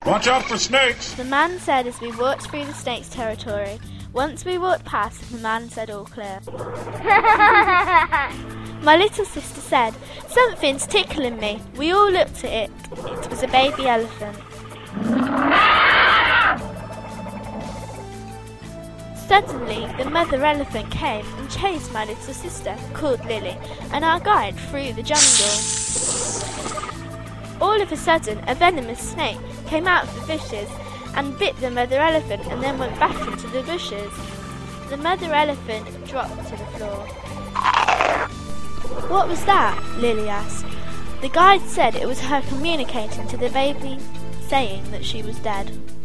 Watch out for snakes! The man said as we walked through the snake's territory. Once we walked past, the man said all clear. My little sister said, "Something's tickling me." We all looked at it. It was a baby elephant. Suddenly, the mother elephant came and chased my little sister, called Lily, and our guide through the jungle. All of a sudden, a venomous snake came out of the bushes and bit the mother elephant and then went back into the bushes. The mother elephant dropped to the floor. "What was that?" Lily asked. The guide said it was her communicating to the baby, saying that she was dead.